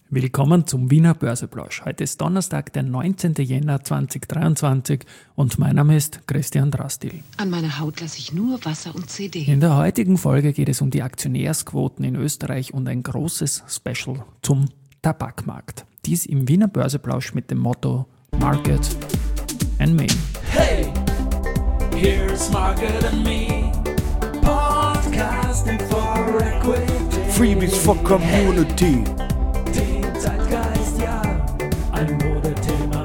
Willkommen zum Wiener Börseplausch. Heute ist Donnerstag, der 19. Jänner 2023 und mein Name ist Christian Drastil. An meiner Haut lasse ich nur Wasser und CD. In der heutigen Folge geht es um die Aktionärsquoten in Österreich und ein großes Special zum Tabakmarkt. Dies im Wiener Börseplausch mit dem Motto Market and Me. Hey, here's Market and Me, podcasting for equity. Freebies for Community. Den Zeitgeist, ja, ein Modethema.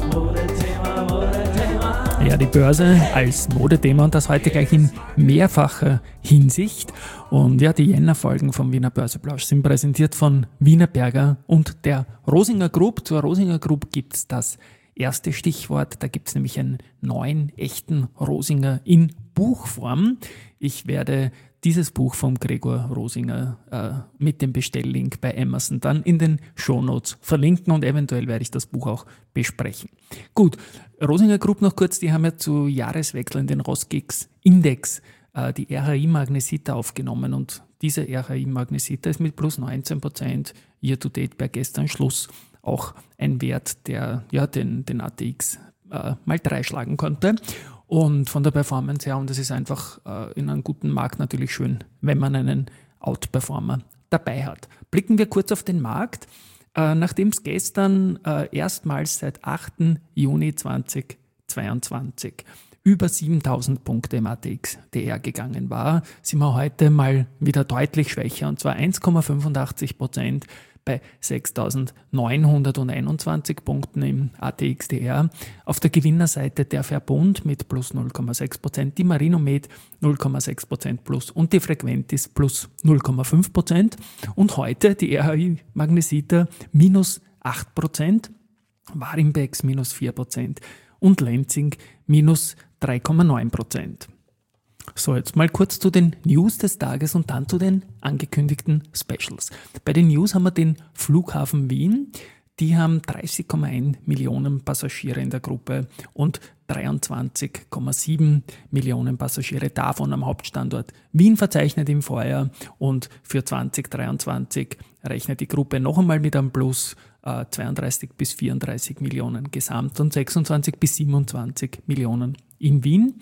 Ja, die Börse als Modethema und das heute gleich in mehrfacher Hinsicht. Und ja, die Jänner-Folgen vom Wiener Börseplausch sind präsentiert von Wienerberger und der Rosinger Group. Zur Rosinger Group gibt es das erste Stichwort. Da gibt es nämlich einen neuen, echten Rosinger in Buchform. Ich werde dieses Buch vom Gregor Rosinger mit dem Bestelllink bei Amazon dann in den Shownotes verlinken und eventuell werde ich das Buch auch besprechen. Gut, Rosinger Group noch kurz, die haben ja zu Jahreswechseln den Rosgex Index, die RHI Magnesita aufgenommen und diese RHI Magnesita ist mit plus 19% year-to-date bei gestern Schluss auch ein Wert, der ja den ATX mal 3 schlagen konnte. Und von der Performance her, und es ist einfach in einem guten Markt natürlich schön, wenn man einen Outperformer dabei hat. Blicken wir kurz auf den Markt. Nachdem es gestern erstmals seit 8. Juni 2022 über 7000 Punkte im ATX-DR gegangen war, sind wir heute mal wieder deutlich schwächer, und zwar 1,85% bei 6.921 Punkten im ATX-DR. Auf der Gewinnerseite der Verbund mit plus 0,6%, die Marinomed 0,6% plus und die Frequentis plus 0,5%. Und heute die RHI Magnesita minus 8%, Warimbex minus 4% und Lenzing minus 3,9%. So, jetzt mal kurz zu den News des Tages und dann zu den angekündigten Specials. Bei den News haben wir den Flughafen Wien. Die haben 30,1 Millionen Passagiere in der Gruppe und 23,7 Millionen Passagiere davon am Hauptstandort Wien verzeichnet im Vorjahr, und für 2023 rechnet die Gruppe noch einmal mit einem Plus 32 bis 34 Millionen gesamt und 26 bis 27 Millionen in Wien.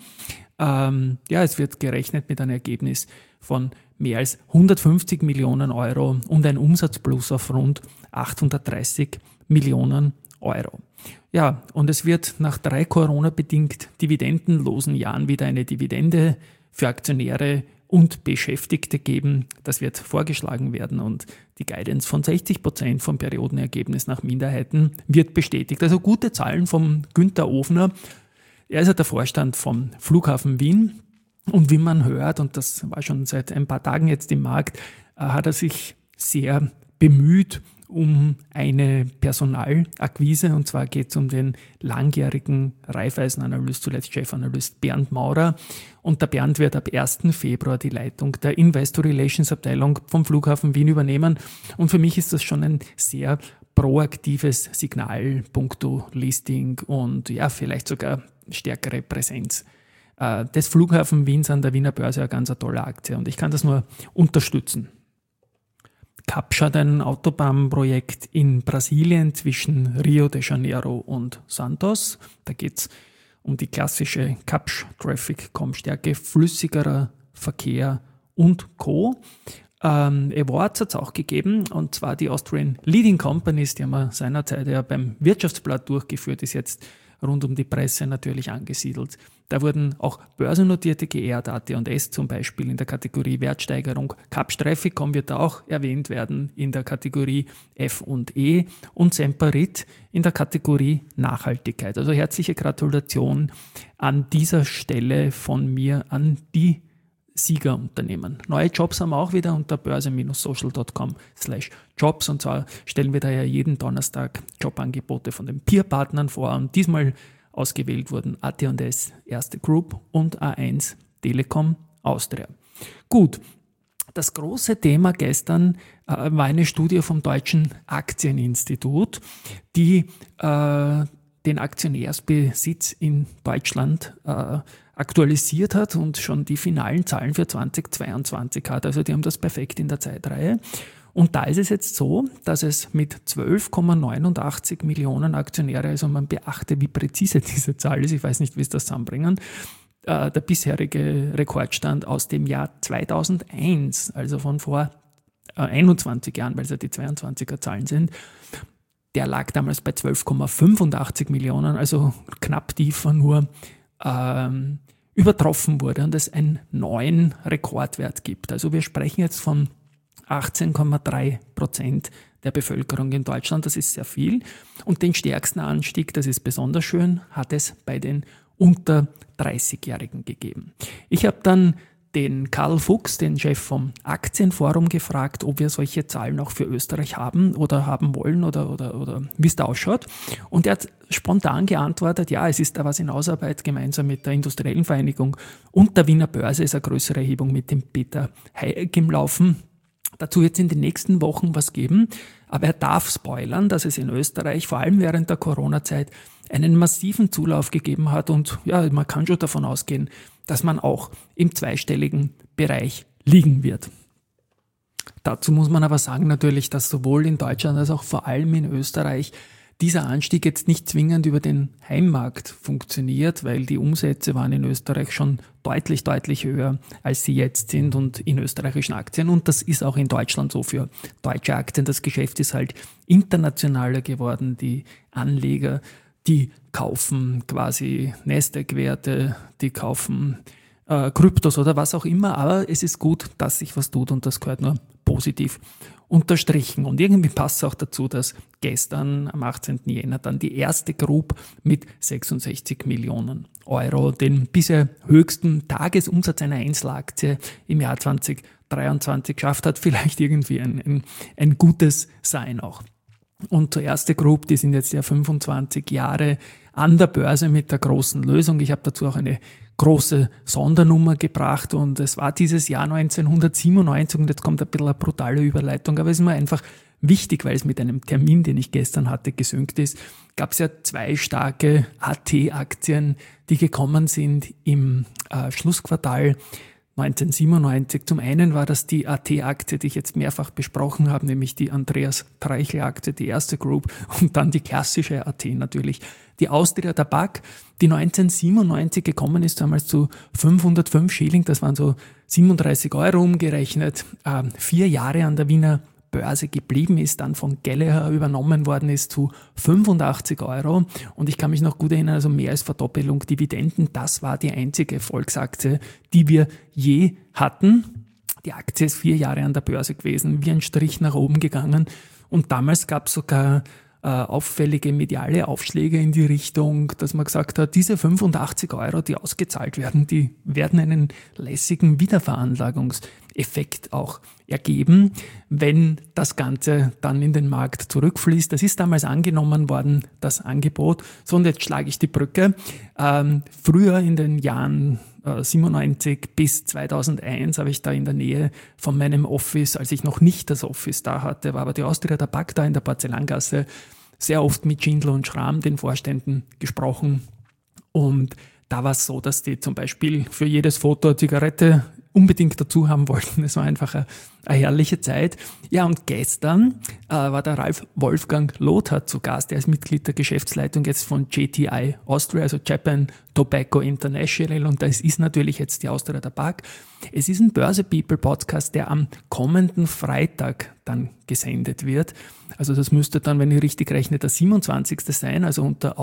Es wird gerechnet mit einem Ergebnis von mehr als 150 Millionen Euro und ein Umsatzplus auf rund 830 Millionen Euro. Ja, und es wird nach 3 Corona-bedingt dividendenlosen Jahren wieder eine Dividende für Aktionäre und Beschäftigte geben. Das wird vorgeschlagen werden und die Guidance von 60% vom Periodenergebnis nach Minderheiten wird bestätigt. Also gute Zahlen vom Günther Ofner. Er ist ja der Vorstand vom Flughafen Wien und wie man hört, und das war schon seit ein paar Tagen jetzt im Markt, hat er sich sehr bemüht um eine Personalakquise, und zwar geht es um den langjährigen Raiffeisen-Analyst, zuletzt Chefanalyst Bernd Maurer, und der Bernd wird ab 1. Februar die Leitung der Investor Relations Abteilung vom Flughafen Wien übernehmen, und für mich ist das schon ein sehr proaktives Signal puncto Listing und ja, vielleicht sogar stärkere Präsenz des Flughafen Wiens an der Wiener Börse, eine ganz tolle Aktie, und ich kann das nur unterstützen. Capsch hat ein Autobahnprojekt in Brasilien zwischen Rio de Janeiro und Santos. Da geht es um die klassische Capsch Traffic, Kommstärke, flüssigerer Verkehr und Co. Awards hat es auch gegeben, und zwar die Austrian Leading Companies, die haben wir seinerzeit ja beim Wirtschaftsblatt durchgeführt, ist jetzt rund um die Presse natürlich angesiedelt. Da wurden auch börsennotierte geehrt, AT&S zum Beispiel in der Kategorie Wertsteigerung, Capsch Trafficom wird da auch erwähnt werden in der Kategorie F&E und Semperit in der Kategorie Nachhaltigkeit. Also herzliche Gratulation an dieser Stelle von mir an die Siegerunternehmen. Neue Jobs haben wir auch wieder unter börse-social.com/jobs, und zwar stellen wir da ja jeden Donnerstag Jobangebote von den Peerpartnern vor, und diesmal ausgewählt wurden AT&S Erste Group und A1 Telekom Austria. Gut, das große Thema gestern war eine Studie vom Deutschen Aktieninstitut, die den Aktionärsbesitz in Deutschland aktualisiert hat und schon die finalen Zahlen für 2022 hat. Also die haben das perfekt in der Zeitreihe. Und da ist es jetzt so, dass es mit 12,89 Millionen Aktionäre, also man beachte, wie präzise diese Zahl ist, ich weiß nicht, wie es das zusammenbringen, der bisherige Rekordstand aus dem Jahr 2001, also von vor 21 Jahren, weil es ja die 22er Zahlen sind, der lag damals bei 12,85 Millionen, also knapp tiefer nur, übertroffen wurde und es einen neuen Rekordwert gibt. Also wir sprechen jetzt von 18,3% der Bevölkerung in Deutschland, das ist sehr viel. Und den stärksten Anstieg, das ist besonders schön, hat es bei den unter 30-Jährigen gegeben. Ich habe dann den Karl Fuchs, den Chef vom Aktienforum, gefragt, ob wir solche Zahlen auch für Österreich haben oder haben wollen oder wie es da ausschaut. Und er hat spontan geantwortet, ja, es ist da was in Ausarbeit gemeinsam mit der Industriellen Vereinigung und der Wiener Börse ist eine größere Erhebung mit dem Peter Hayek im Laufen. Dazu wird es in den nächsten Wochen was geben, aber er darf spoilern, dass es in Österreich vor allem während der Corona-Zeit einen massiven Zulauf gegeben hat und ja, man kann schon davon ausgehen, dass man auch im zweistelligen Bereich liegen wird. Dazu muss man aber sagen natürlich, dass sowohl in Deutschland als auch vor allem in Österreich dieser Anstieg jetzt nicht zwingend über den Heimmarkt funktioniert, weil die Umsätze waren in Österreich schon deutlich höher, als sie jetzt sind und in österreichischen Aktien. Und das ist auch in Deutschland so für deutsche Aktien. Das Geschäft ist halt internationaler geworden. Die Anleger, die kaufen quasi Nasdaq-Werte, die kaufen Kryptos oder was auch immer. Aber es ist gut, dass sich was tut und das gehört nur positiv unterstrichen. Und irgendwie passt es auch dazu, dass gestern am 18. Jänner dann die erste Group mit 66 Millionen Euro den bisher höchsten Tagesumsatz einer Einzelaktie im Jahr 2023 geschafft hat. Vielleicht irgendwie ein gutes Sein auch. Und zur erste Group, die sind jetzt ja 25 Jahre an der Börse mit der großen Lösung. Ich habe dazu auch eine große Sondernummer gebracht und es war dieses Jahr 1997 und jetzt kommt ein bisschen eine brutale Überleitung, aber es ist mir einfach wichtig, weil es mit einem Termin, den ich gestern hatte, gesynkt ist, gab es ja 2 starke AT-Aktien, die gekommen sind im Schlussquartal 1997. Zum einen war das die AT-Aktie, die ich jetzt mehrfach besprochen habe, nämlich die Andreas Treichel-Aktie, die erste Group und dann die klassische AT natürlich, die Austria Tabak, die 1997 gekommen ist, damals zu 505 Schilling, das waren so 37 Euro umgerechnet, 4 Jahre an der Wiener Börse geblieben ist, dann von Gallagher übernommen worden ist zu 85 Euro. Und ich kann mich noch gut erinnern, also mehr als Verdoppelung Dividenden. Das war die einzige Volksaktie, die wir je hatten. Die Aktie ist 4 Jahre an der Börse gewesen, wie ein Strich nach oben gegangen. Und damals gab es sogar auffällige mediale Aufschläge in die Richtung, dass man gesagt hat, diese 85 Euro, die ausgezahlt werden, die werden einen lässigen Wiederveranlagungseffekt auch ergeben, wenn das Ganze dann in den Markt zurückfließt. Das ist damals angenommen worden, das Angebot. So, und jetzt schlage ich die Brücke. Früher in den Jahren 97 bis 2001 habe ich da in der Nähe von meinem Office, als ich noch nicht das Office da hatte, war aber die Austria Tabak da in der Porzellangasse, sehr oft mit Schindler und Schramm, den Vorständen, gesprochen. Und da war es so, dass die zum Beispiel für jedes Foto eine Zigarette unbedingt dazu haben wollten. Es war einfach eine herrliche Zeit. Ja, und gestern war der Ralf Wolfgang Lothar zu Gast. Er ist Mitglied der Geschäftsleitung jetzt von JTI Austria, also Japan Tobacco International. Und das ist natürlich jetzt die Austria Tabak. Es ist ein Börse People Podcast, der am kommenden Freitag dann gesendet wird. Also das müsste dann, wenn ich richtig rechne, der 27. sein. Also unter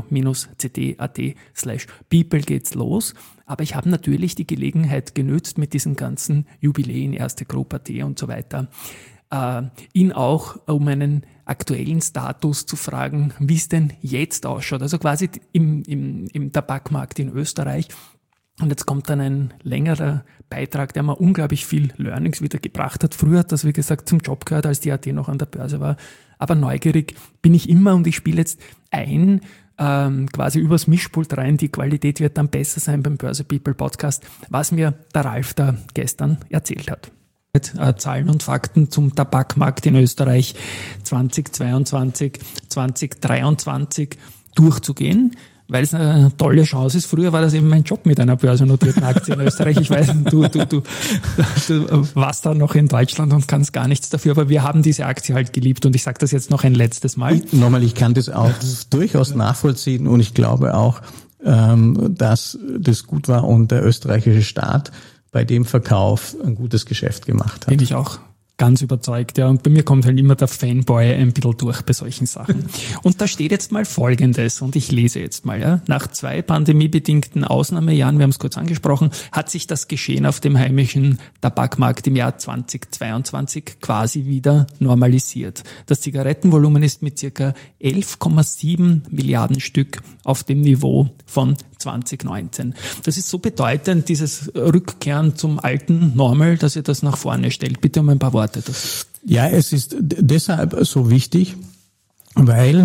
audio-cd.at/people geht's los. Aber ich habe natürlich die Gelegenheit genützt mit diesen ganzen Jubiläen, erste Group AT und so weiter, ihn auch um einen aktuellen Status zu fragen, wie es denn jetzt ausschaut. Also quasi im Tabakmarkt in Österreich. Und jetzt kommt dann ein längerer Beitrag, der mir unglaublich viel Learnings wieder gebracht hat. Früher hat das, wie gesagt, zum Job gehört, als die AT noch an der Börse war. Aber neugierig bin ich immer und ich spiele jetzt ein, quasi übers Mischpult rein. Die Qualität wird dann besser sein beim Börse People Podcast, was mir der Ralf da gestern erzählt hat. Zahlen und Fakten zum Tabakmarkt in Österreich 2022, 2023 durchzugehen. weil es eine tolle Chance ist. Früher war das eben mein Job mit einer börsennotierten Aktie in Österreich. Ich weiß, du warst da noch in Deutschland und kannst gar nichts dafür, aber wir haben diese Aktie halt geliebt und ich sage das jetzt noch ein letztes Mal. Nochmal, ich kann das auch durchaus nachvollziehen und ich glaube auch, dass das gut war und der österreichische Staat bei dem Verkauf ein gutes Geschäft gemacht hat. Bin ich auch ganz überzeugt, ja. Und bei mir kommt halt immer der Fanboy ein bisschen durch bei solchen Sachen. Und da steht jetzt mal Folgendes, und ich lese jetzt mal, ja. Nach 2 pandemiebedingten Ausnahmejahren, wir haben es kurz angesprochen, hat sich das Geschehen auf dem heimischen Tabakmarkt im Jahr 2022 quasi wieder normalisiert. Das Zigarettenvolumen ist mit circa 11,7 Milliarden Stück auf dem Niveau von 2019. Das ist so bedeutend, dieses Rückkehren zum alten Normal, dass ihr das nach vorne stellt. Bitte um ein paar Worte dazu. Ja, es ist deshalb so wichtig, weil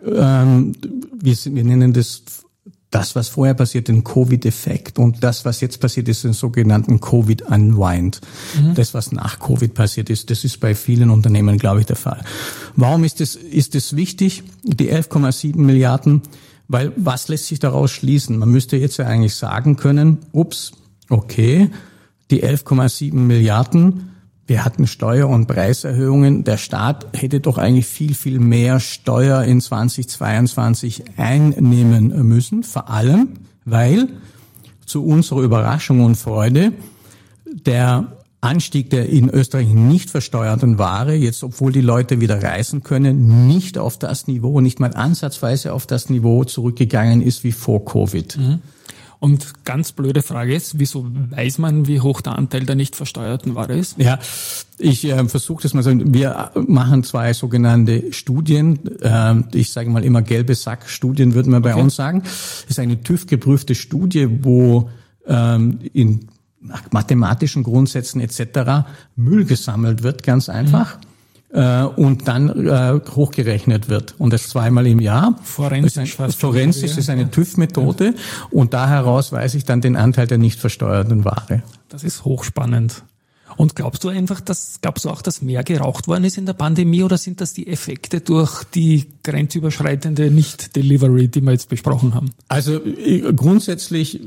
wir nennen das, was vorher passiert, den Covid-Effekt, und das, was jetzt passiert, ist den sogenannten Covid-Unwind. Das, was nach Covid passiert ist, das ist bei vielen Unternehmen, glaube ich, der Fall. Warum ist es wichtig, die 11,7 Milliarden? Weil was lässt sich daraus schließen? Man müsste jetzt ja eigentlich sagen können, okay, die 11,7 Milliarden, wir hatten Steuer- und Preiserhöhungen, der Staat hätte doch eigentlich viel, viel mehr Steuer in 2022 einnehmen müssen, vor allem, weil zu unserer Überraschung und Freude der Anstieg der in Österreich nicht versteuerten Ware, jetzt obwohl die Leute wieder reisen können, nicht auf das Niveau, nicht mal ansatzweise auf das Niveau zurückgegangen ist wie vor Covid. Und ganz blöde Frage ist, wieso weiß man, wie hoch der Anteil der nicht versteuerten Ware ist? Ja, ich versuche das mal so. Wir machen 2 sogenannte Studien. Ich sage mal immer gelbe Sack-Studien, würden wir bei uns sagen. Das ist eine TÜV-geprüfte Studie, wo in nach mathematischen Grundsätzen etc. Müll gesammelt wird, ganz einfach, und dann hochgerechnet wird. Und das 2-mal im Jahr. Forensisch ist eine TÜV-Methode, und da heraus weiß ich dann den Anteil der nicht versteuerten Ware. Das ist hochspannend. Und glaubst du auch, dass mehr geraucht worden ist in der Pandemie, oder sind das die Effekte durch die grenzüberschreitende Nicht-Delivery, die wir jetzt besprochen haben? Also grundsätzlich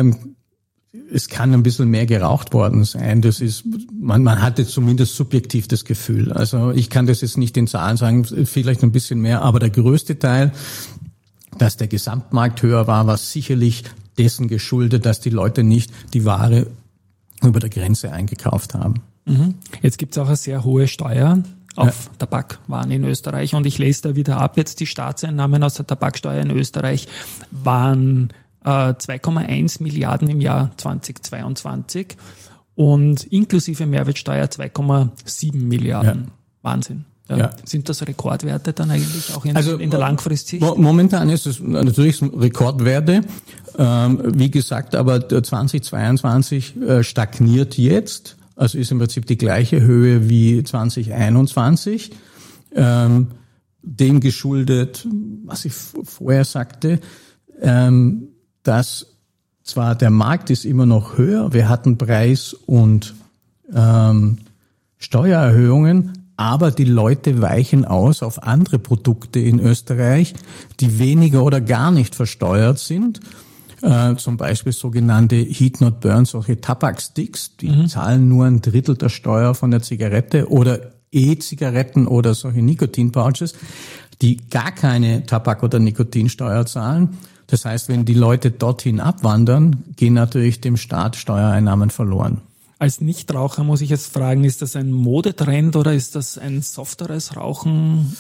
es kann ein bisschen mehr geraucht worden sein. Das ist, man hatte zumindest subjektiv das Gefühl. Also ich kann das jetzt nicht in Zahlen sagen, vielleicht ein bisschen mehr, aber der größte Teil, dass der Gesamtmarkt höher war sicherlich dessen geschuldet, dass die Leute nicht die Ware über der Grenze eingekauft haben. Jetzt gibt es auch eine sehr hohe Steuer auf Tabakwaren in Österreich, und ich lese da wieder ab, jetzt die Staatseinnahmen aus der Tabaksteuer in Österreich waren 2,1 Milliarden im Jahr 2022 und inklusive Mehrwertsteuer 2,7 Milliarden. Ja. Wahnsinn. Ja. Sind das Rekordwerte dann eigentlich auch in der Langfristsicht? Momentan ist es natürlich Rekordwerte. Wie gesagt, aber 2022 stagniert jetzt. Also ist im Prinzip die gleiche Höhe wie 2021. Dem geschuldet, was ich vorher sagte, dass zwar der Markt ist immer noch höher, wir hatten Preis- und Steuererhöhungen, aber die Leute weichen aus auf andere Produkte in Österreich, die weniger oder gar nicht versteuert sind. Zum Beispiel sogenannte Heat-Not-Burn, solche Tabaksticks, die zahlen nur 1/3 der Steuer von der Zigarette, oder E-Zigaretten oder solche Nikotin-Pouches, die gar keine Tabak- oder Nikotinsteuer zahlen. Das heißt, wenn die Leute dorthin abwandern, gehen natürlich dem Staat Steuereinnahmen verloren. Als Nichtraucher muss ich jetzt fragen, ist das ein Modetrend oder ist das ein softeres Rauchen?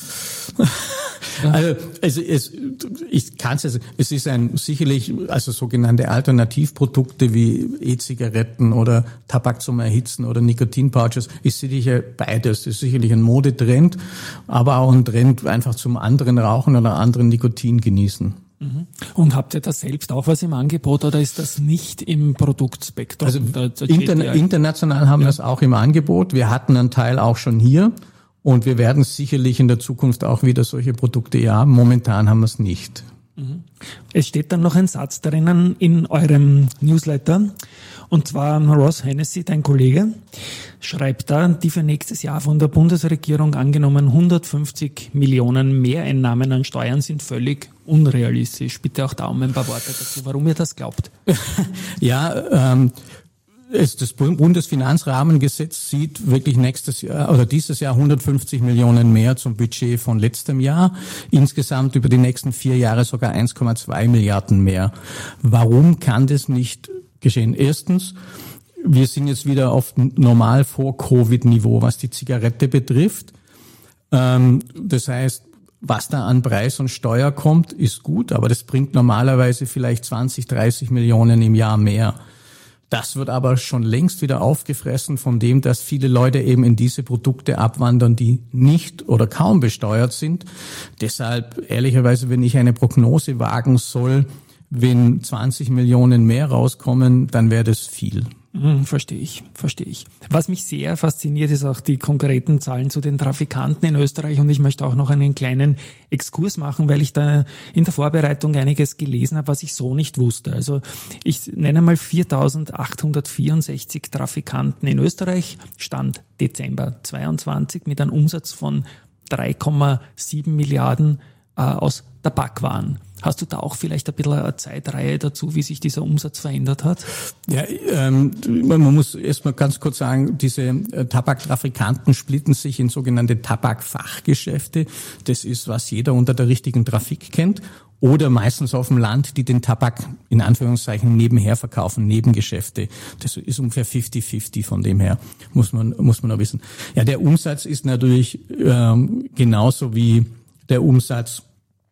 Also ich kann es ist sicherlich sogenannte Alternativprodukte wie E-Zigaretten oder Tabak zum Erhitzen oder Nikotin-Pouches, ist sicher beides. Ist sicherlich ein Modetrend, aber auch ein Trend einfach zum anderen Rauchen oder anderen Nikotin genießen. Und habt ihr da selbst auch was im Angebot, oder ist das nicht im Produktspektrum? Also international haben wir das auch im Angebot. Wir hatten einen Teil auch schon hier, und wir werden sicherlich in der Zukunft auch wieder solche Produkte haben. Momentan haben wir es nicht. Es steht dann noch ein Satz drinnen in eurem Newsletter, und zwar Ross Hennessy, dein Kollege, schreibt da, die für nächstes Jahr von der Bundesregierung angenommenen 150 Millionen Mehreinnahmen an Steuern sind völlig unrealistisch? Bitte auch da um ein paar Worte dazu, warum ihr das glaubt. Ja, das Bundesfinanzrahmengesetz sieht wirklich nächstes Jahr oder dieses Jahr 150 Millionen mehr zum Budget von letztem Jahr. Insgesamt über die nächsten 4 Jahre sogar 1,2 Milliarden mehr. Warum kann das nicht geschehen? Erstens, wir sind jetzt wieder auf normal vor Covid-Niveau, was die Zigarette betrifft. Das heißt, was da an Preis und Steuer kommt, ist gut, aber das bringt normalerweise vielleicht 20, 30 Millionen im Jahr mehr. Das wird aber schon längst wieder aufgefressen von dem, dass viele Leute eben in diese Produkte abwandern, die nicht oder kaum besteuert sind. Deshalb, ehrlicherweise, wenn ich eine Prognose wagen soll, wenn 20 Millionen mehr rauskommen, dann wäre das viel. Verstehe ich. Was mich sehr fasziniert, ist auch die konkreten Zahlen zu den Trafikanten in Österreich, und ich möchte auch noch einen kleinen Exkurs machen, weil ich da in der Vorbereitung einiges gelesen habe, was ich so nicht wusste. Also ich nenne mal 4.864 Trafikanten in Österreich, Stand Dezember 22 mit einem Umsatz von 3,7 Milliarden aus Tabakwaren. Hast du da auch vielleicht ein bisschen eine Zeitreihe dazu, wie sich dieser Umsatz verändert hat? Ja, man muss erstmal ganz kurz sagen, diese Tabaktrafikanten splitten sich in sogenannte Tabakfachgeschäfte. Das ist, was jeder unter der richtigen Trafik kennt. Oder meistens auf dem Land, die den Tabak in Anführungszeichen nebenher verkaufen, Nebengeschäfte. Das ist ungefähr 50-50, von dem her muss man noch wissen. Ja, der Umsatz ist natürlich genauso wie der Umsatz,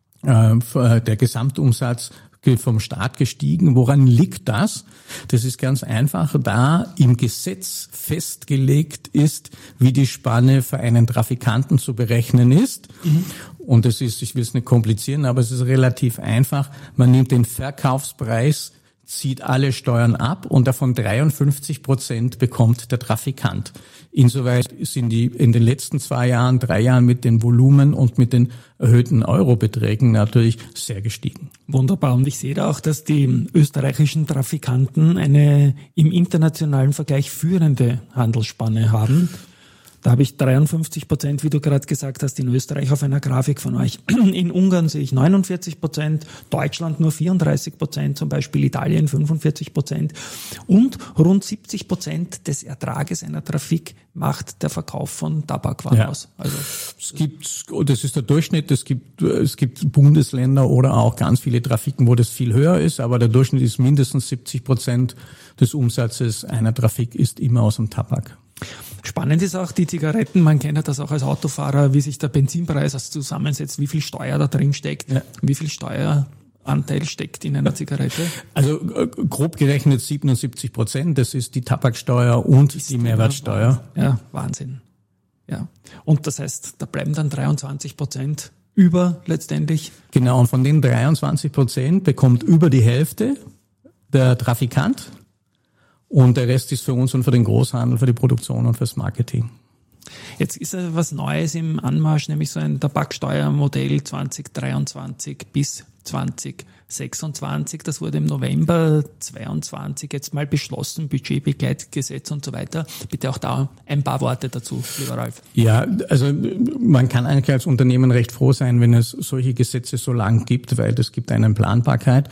der Gesamtumsatz vom Staat gestiegen. Woran liegt das? Das ist ganz einfach, da im Gesetz festgelegt ist, wie die Spanne für einen Trafikanten zu berechnen ist. Und das ist, ich will es nicht komplizieren, aber es ist relativ einfach. Man nimmt den Verkaufspreis, zieht alle Steuern ab und davon 53% bekommt der Trafikant. Insoweit sind die in den letzten 3 Jahren mit den Volumen und mit den erhöhten Eurobeträgen natürlich sehr gestiegen. Wunderbar. Und ich sehe da auch, dass die österreichischen Trafikanten eine im internationalen Vergleich führende Handelsspanne haben. Da habe ich 53%, wie du gerade gesagt hast, in Österreich auf einer Grafik von euch. In Ungarn sehe ich 49%, Deutschland nur 34%, zum Beispiel Italien 45%. Und rund 70% des Ertrages einer Trafik macht der Verkauf von Tabakwaren aus. Also das ist der Durchschnitt. Es gibt Bundesländer oder auch ganz viele Trafiken, wo das viel höher ist, aber der Durchschnitt ist mindestens 70% des Umsatzes einer Trafik ist immer aus dem Tabak. Spannend ist auch die Zigaretten, man kennt ja das auch als Autofahrer, wie sich der Benzinpreis zusammensetzt, wie viel Steuer da drin steckt, wie viel Steueranteil steckt in einer Zigarette. Also grob gerechnet 77%, das ist die Tabaksteuer und die Mehrwertsteuer. Ja, Wahnsinn. Ja. Und das heißt, da bleiben dann 23% über letztendlich. Genau, und von den 23% bekommt über die Hälfte der Trafikant. Und der Rest ist für uns und für den Großhandel, für die Produktion und fürs Marketing. Jetzt ist was Neues im Anmarsch, nämlich so ein Tabaksteuermodell 2023 bis 2026. Das wurde im November 22 jetzt mal beschlossen, Budgetbegleitgesetz und so weiter. Bitte auch da ein paar Worte dazu, lieber Ralf. Ja, also man kann eigentlich als Unternehmen recht froh sein, wenn es solche Gesetze so lang gibt, weil das gibt einen Planbarkeit.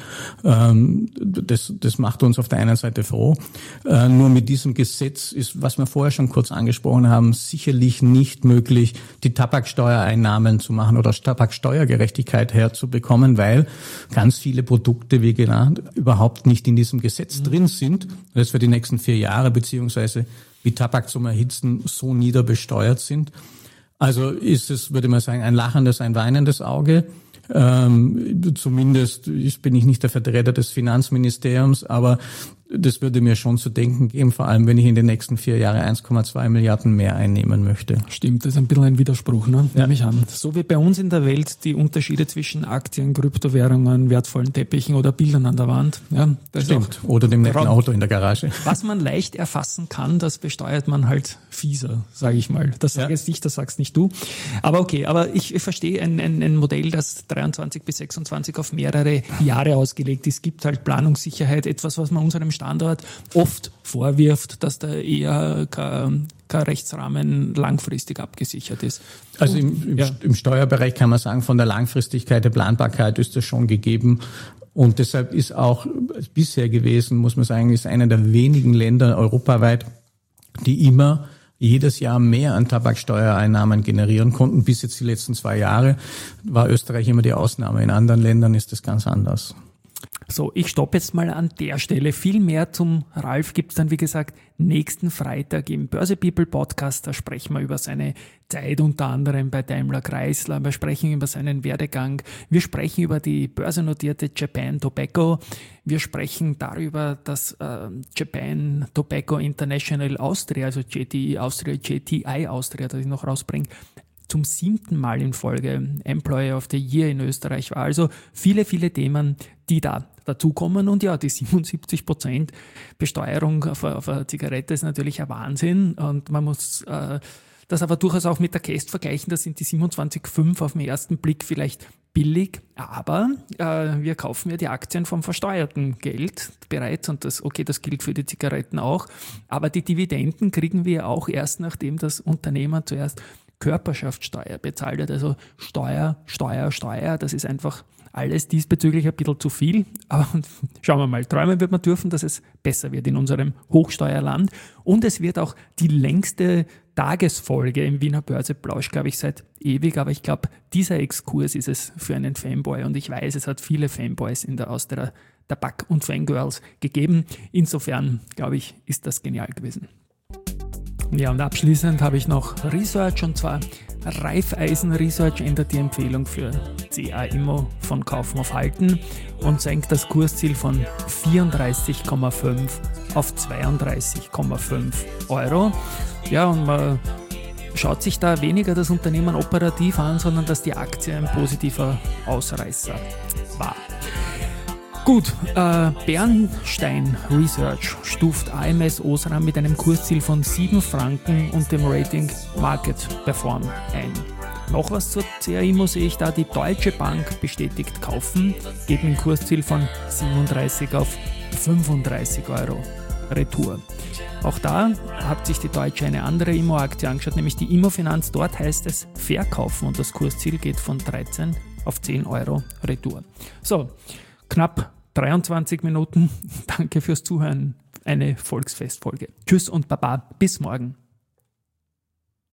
Das macht uns auf der einen Seite froh. Nur mit diesem Gesetz ist, was wir vorher schon kurz angesprochen haben, sicherlich nicht möglich, die Tabaksteuereinnahmen zu machen oder Tabaksteuergerechtigkeit herzubekommen, weil ganz viele Produkte, wie genannt, überhaupt nicht in diesem Gesetz drin sind, das für die nächsten 4 Jahre beziehungsweise wie Tabak zum Erhitzen so nieder besteuert sind. Also ist es, würde man sagen, ein lachendes, ein weinendes Auge. Zumindest bin ich nicht der Vertreter des Finanzministeriums, aber das würde mir schon zu denken geben, vor allem wenn ich in den nächsten 4 Jahren 1,2 Milliarden mehr einnehmen möchte. Stimmt, das ist ein bisschen ein Widerspruch, ne? Nehme ich an. So wie bei uns in der Welt die Unterschiede zwischen Aktien, Kryptowährungen, wertvollen Teppichen oder Bildern an der Wand. Ja, das stimmt. Oder dem netten Auto in der Garage. Was man leicht erfassen kann, das besteuert man halt fieser, sage ich mal. Das sage jetzt nicht, das sagst nicht du. Aber okay, aber ich verstehe ein Modell, das 23 bis 26 auf mehrere Jahre ausgelegt ist. Es gibt halt Planungssicherheit, etwas, was man unserem Standort oft vorwirft, dass da eher kein Rechtsrahmen langfristig abgesichert ist. Also im Steuerbereich kann man sagen, von der Langfristigkeit der Planbarkeit ist das schon gegeben. Und deshalb ist auch bisher gewesen, muss man sagen, ist einer der wenigen Länder europaweit, die immer jedes Jahr mehr an Tabaksteuereinnahmen generieren konnten. Bis jetzt die letzten 2 Jahre war Österreich immer die Ausnahme. In anderen Ländern ist das ganz anders. So, ich stoppe jetzt mal an der Stelle. Viel mehr zum Ralf gibt es dann, wie gesagt, nächsten Freitag im Börse People Podcast. Da sprechen wir über seine Zeit unter anderem bei Daimler Chrysler. Wir sprechen über seinen Werdegang. Wir sprechen über die börsennotierte Japan Tobacco. Wir sprechen darüber, dass Japan Tobacco International Austria, also JTI Austria, das ich noch rausbringe, zum 7. Mal in Folge Employer of the Year in Österreich war. Also viele, viele Themen, die da dazukommen. Und ja, die 77% Besteuerung auf eine Zigarette ist natürlich ein Wahnsinn. Und man muss das aber durchaus auch mit der Käst vergleichen. Da sind die 27,5 auf den ersten Blick vielleicht billig, aber wir kaufen ja die Aktien vom versteuerten Geld bereits und das gilt für die Zigaretten auch. Aber die Dividenden kriegen wir auch erst, nachdem das Unternehmen zuerst Körperschaftssteuer bezahlt hat. Also Steuer, das ist einfach alles diesbezüglich ein bisschen zu viel. Aber schauen wir mal, träumen wird man dürfen, dass es besser wird in unserem Hochsteuerland. Und es wird auch die längste Tagesfolge im Wiener Börseplausch, glaube ich, seit ewig. Aber ich glaube, dieser Exkurs ist es für einen Fanboy. Und ich weiß, es hat viele Fanboys aus der Tabak- und Fangirls gegeben. Insofern, glaube ich, ist das genial gewesen. Ja, und abschließend habe ich noch Research, und zwar Raiffeisen Research ändert die Empfehlung für CA Immo von Kaufen auf Halten und senkt das Kursziel von 34,5 auf 32,5 Euro. Ja, und man schaut sich da weniger das Unternehmen operativ an, sondern dass die Aktie ein positiver Ausreißer war. Gut, Bernstein Research stuft AMS Osram mit einem Kursziel von 7 Franken und dem Rating Market Perform ein. Noch was zur CA Immo sehe ich da, die Deutsche Bank bestätigt kaufen, geht mit einem Kursziel von 37 auf 35 Euro Retour. Auch da hat sich die Deutsche eine andere Immo-Aktie angeschaut, nämlich die Immofinanz. Dort heißt es verkaufen und das Kursziel geht von 13 auf 10 Euro Retour. So, knapp 23 Minuten. Danke fürs Zuhören. Eine Volksfestfolge. Tschüss und Baba. Bis morgen.